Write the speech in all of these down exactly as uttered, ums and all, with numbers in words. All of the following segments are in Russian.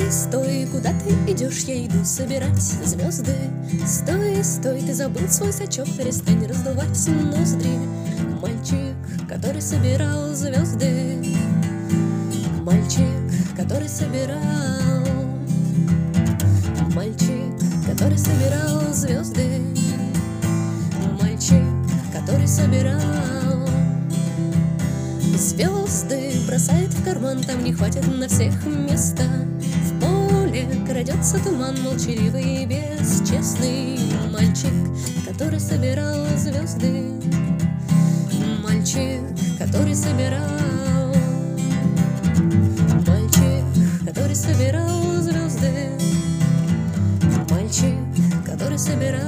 Стой, стой, куда ты идешь? Я иду собирать звезды. Стой, стой, ты забыл свой сачок, перестань раздувать ноздри. Мальчик, который собирал звезды, мальчик, который собирал, мальчик, который собирал звезды, мальчик, который собирал звезды, бросает в карман, там не хватит на всех места. В поле крадется туман, молчаливый и бесчестный. Мальчик, который собирал звезды, мальчик, который собирал, мальчик, который собирал звезды, мальчик, который собирал.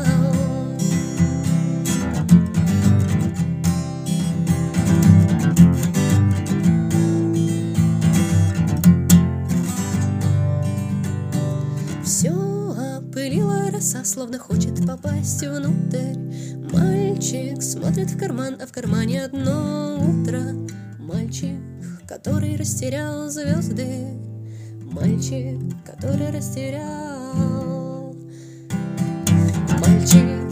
Все опылила роса, словно хочет попасть внутрь. Мальчик смотрит в карман, а в кармане одно утро. Мальчик, который растерял звезды, мальчик, который растерял, мальчик,